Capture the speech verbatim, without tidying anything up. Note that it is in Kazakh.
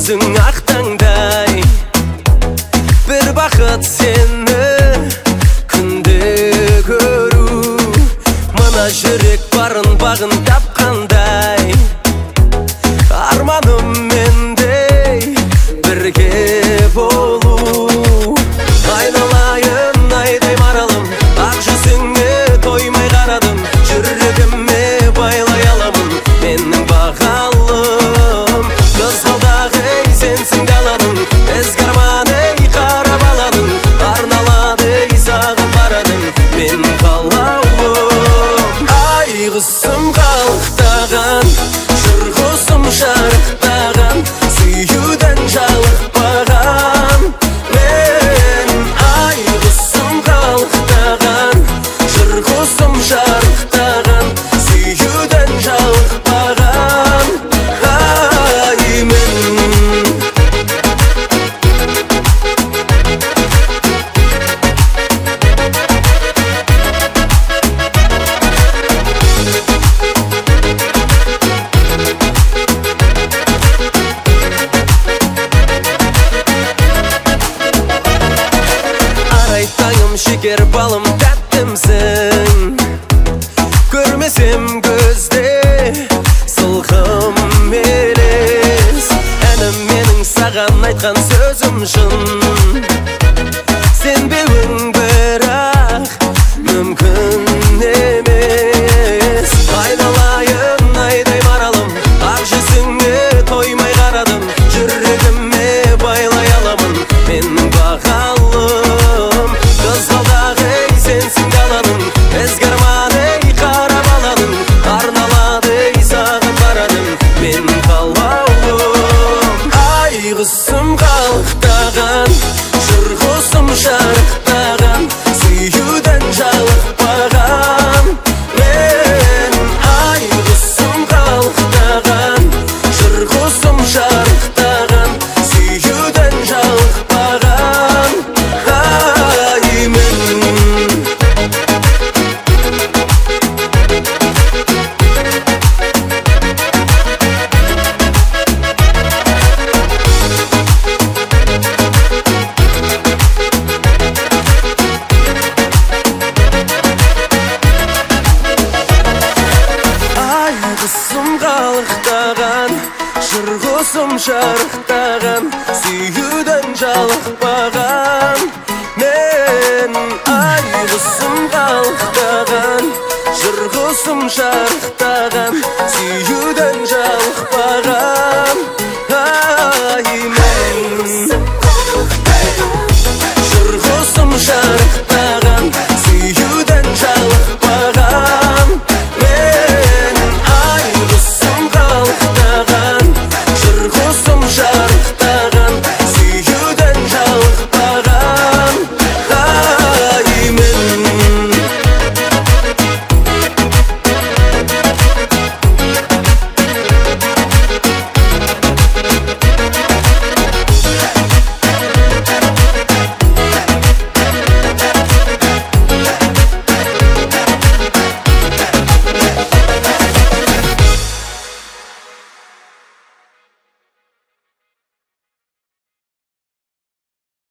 көзің ақтаңдай, бір бақыт сені күнде көру. Мына жүрек барын бағын тапқандай, арманым мендей бірге болу. Айналайын айдай маралым, ақ жүзіңе тоймай қарадым, жүрегіме байлай аламын менің бағалым. Қызғалдағы ей сенсің даланың, ізгі арман ей қарап аладың, арналады ей сағын барадың менің қалауым. Ай құсым қалықтаған, жыр құсым шарықтаған, сүюден жалықпаған мен. Ай құсым қалықтаған, жыр құсым шарықтаған, сүюден жалықпаған ай мен. Таңым шекер балым тәттімсің, көрмесем көзде сылқым елес. Әнім менің саған айтқан сөзім шын, сенбеуің бірақ мүмкін емес. Айналайын айдай маралым, ақ жүзіңе тоймай қарадым, жүрегіме байлай аламын менің бағалым. Қызғалдағы ей сенсің даланың, ізгі арман ей қарап аладың, арналады ей сағын барадың менің қалауым. Ай құсым қалықтаған, жыр құсым шарықтаған, сүюден жалықпаған мен. Ай құсым қалықтаған, жыр құсым шарықтаған, сүюден жалықпаған ай мен. Құсым қалықтаған, жыр құсым шарықтаған, сүюден жалықпаған мен. Ай құсым қалықтаған, жыр құсым шарықтаған, сүю